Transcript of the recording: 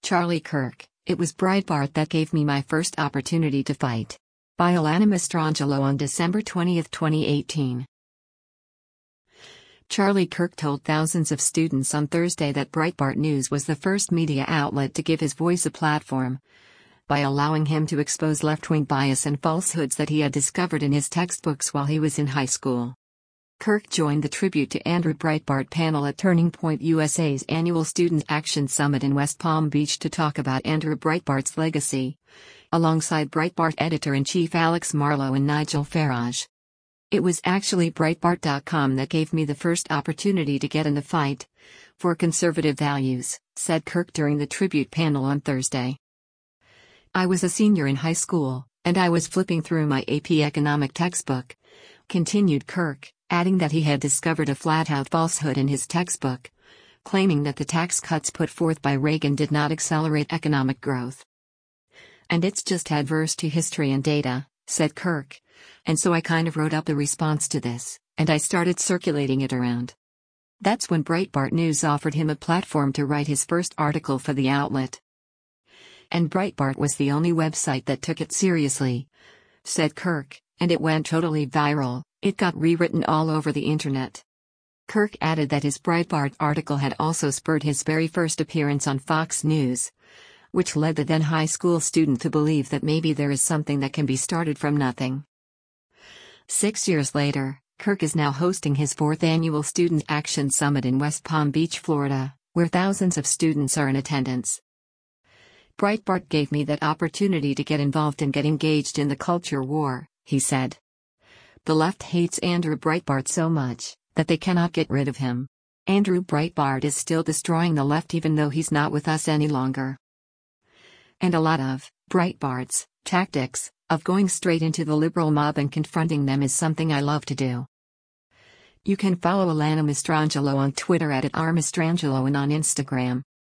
Charlie Kirk, it was Breitbart that gave me my first opportunity to fight. By Alana Mastrangelo on December 20, 2018. Charlie Kirk told thousands of students on Thursday that Breitbart News was the first media outlet to give his voice a platform, by allowing him to expose left-wing bias and falsehoods that he had discovered in his textbooks while he was in high school. Kirk joined the Tribute to Andrew Breitbart panel at Turning Point USA's annual Student Action Summit in West Palm Beach to talk about Andrew Breitbart's legacy, alongside Breitbart editor-in-chief Alex Marlow and Nigel Farage. It was actually Breitbart.com that gave me the first opportunity to get in the fight for conservative values, said Kirk during the tribute panel on Thursday. I was a senior in high school, and I was flipping through my AP economic textbook, continued Kirk, adding that he had discovered a flat-out falsehood in his textbook, claiming that the tax cuts put forth by Reagan did not accelerate economic growth. And it's just adverse to history and data, said Kirk, and so I kind of wrote up the response to this, and I started circulating it around. That's when Breitbart News offered him a platform to write his first article for the outlet. And Breitbart was the only website that took it seriously, said Kirk, and it went totally viral. It got rewritten all over the internet. Kirk added that his Breitbart article had also spurred his very first appearance on Fox News, which led the then high school student to believe that maybe there is something that can be started from nothing. 6 years later, Kirk is now hosting his 4th annual Student Action Summit in West Palm Beach, Florida, where thousands of students are in attendance. Breitbart gave me that opportunity to get involved and get engaged in the culture war, he said. The left hates Andrew Breitbart so much that they cannot get rid of him. Andrew Breitbart is still destroying the left even though he's not with us any longer. And a lot of Breitbart's tactics of going straight into the liberal mob and confronting them is something I love to do. You can follow Alana Mastrangelo on Twitter @rmastrangelo and on Instagram